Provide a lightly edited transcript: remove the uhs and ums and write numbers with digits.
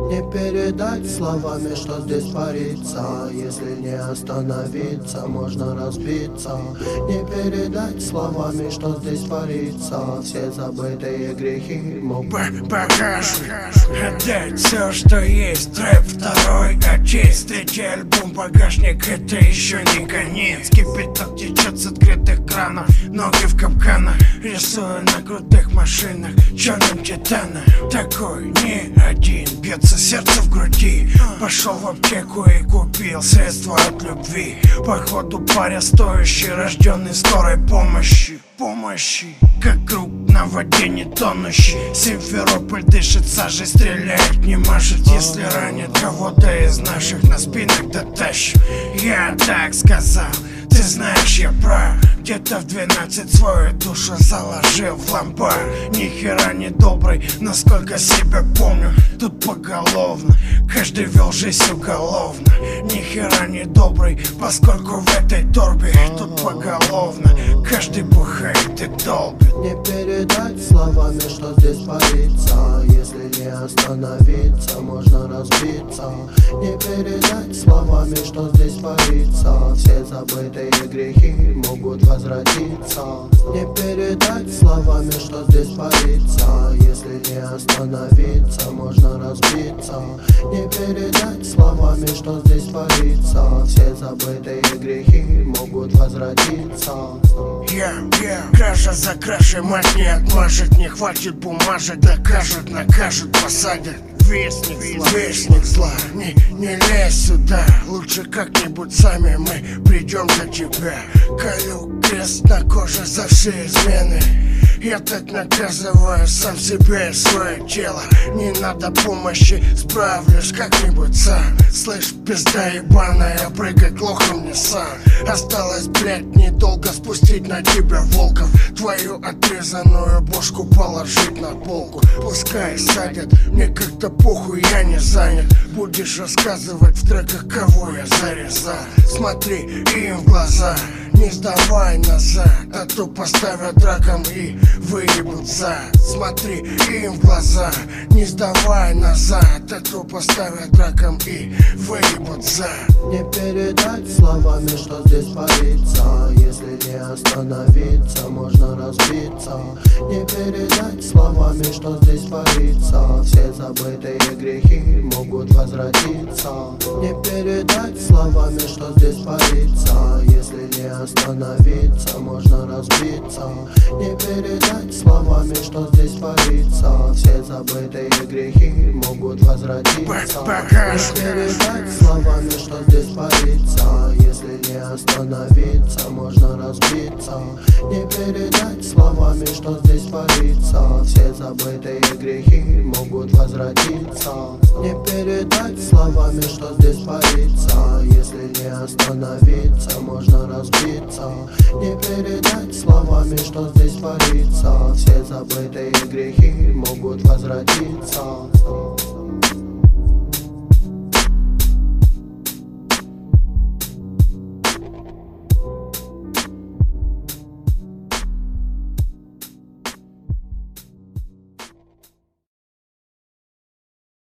Не передать словами, что здесь творится. Если не остановиться, можно разбиться. Не передать словами, что здесь творится. Все забытые грехи могут Покажи, отдать все, что есть. Рэп второй, очесть. Третий альбом, багажник, это еще не конец. Кипяток течет с открытых кранов, ноги в капканах. Рисую на крутых машинах, черным титаном. Такой не один, бьется сердце в груди. Пошел в аптеку и купил средства от любви. Походу паря стоящий, рожденный скорой помощи. Как круг на воде не тонущий. Симферополь дышит сажей, стреляет, не машет. Если ранит кого-то из наших, на спинах дотащим. Я так сказал, ты знаешь, я прав. Где-то в 12 свою душу заложил в ломбар. Ни хера не добрый, насколько себя помню. Тут поголовно, каждый вел жизнь уголовно. Ни хера не добрый, поскольку в этой торбе. Тут поголовно, каждый бухает и долбит. Не передать словами, что здесь творится. Если не остановиться, можно разбиться. Не передать словами, что здесь творится. Все забытые грехи могут возвратиться. Не передать словами, что здесь творится. Если не остановиться, можно разбиться. Не передать словами, что здесь творится. Все забытые грехи могут возвратиться. Кража за кражей, мать не отмажет. Не хватит бумажек, докажут, накажут, посадят. Вестник зла, не лезь сюда. Лучше как-нибудь сами мы придем за тебя. Колю крест на коже за все измены. Я так наказываю сам себя и свое тело. Не надо помощи, справлюсь как-нибудь сам. Слышь, пизда ебаная, прыгать лохом не сам. Осталось, блять, недолго спустить на тебя волков. Твою отрезанную бошку положить на полку. Пускай садят, мне как-то похуй, я не занят. Будешь рассказывать в треках, кого я зарезал. Смотри им в глаза, не сдавай назад, а то поставят раком и выебут зад. Смотри им в глаза, не сдавай назад, а то поставят раком и выебут зад. Не передать словами, что здесь творится. Если не остановиться, можно разбиться. Не передать словами, что здесь творится. Все забытые грехи могут возвратиться. Не передать словами, что здесь творится. Если не остановиться, можно разбиться. Не передать словами, что здесь творится. Все забытые грехи могут возвратиться. Не передать словами, что здесь творится. Если не остановиться, можно разбиться. Не передать словами, что здесь творится. Все забытые грехи могут возвратиться. Не передать словами, что здесь творится. Если не остановиться, можно разбиться. Не передать словами, что здесь творится. Все забытые грехи могут возвратиться.